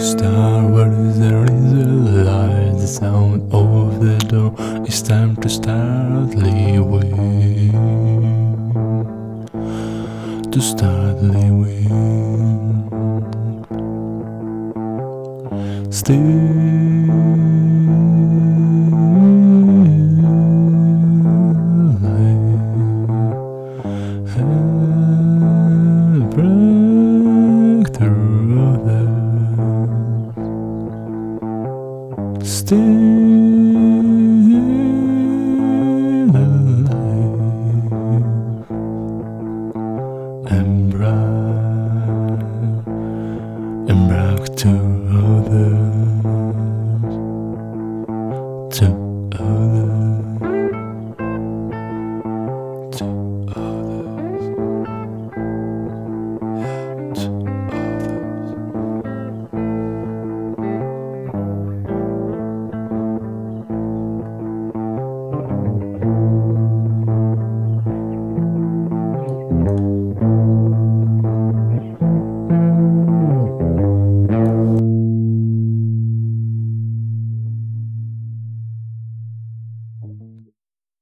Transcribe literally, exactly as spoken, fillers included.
start, what is there is a light, the sound of the door. It's time to start living, to start living. Still